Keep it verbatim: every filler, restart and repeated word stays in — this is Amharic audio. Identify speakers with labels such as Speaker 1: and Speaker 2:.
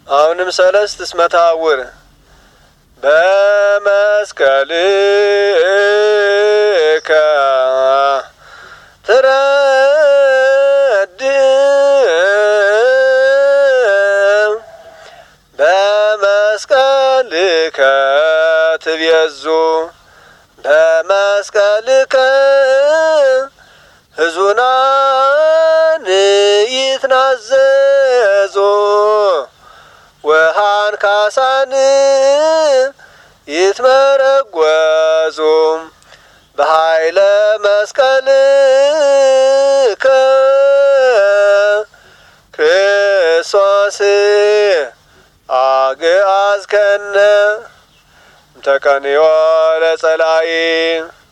Speaker 1: አሁንም ሰለስት እስመ ተሐውር በመስቀልከ ትረድ በመስቀልከ ትቤዙ በመስቀልከ ሕዙናን ይትናዘዙ ወሃን ካሳን ይትመረጐዙ በኃይለ መስቀልከ ክርስቶስ አግዓዝከነ እምተቀንዮ ለጸላኢ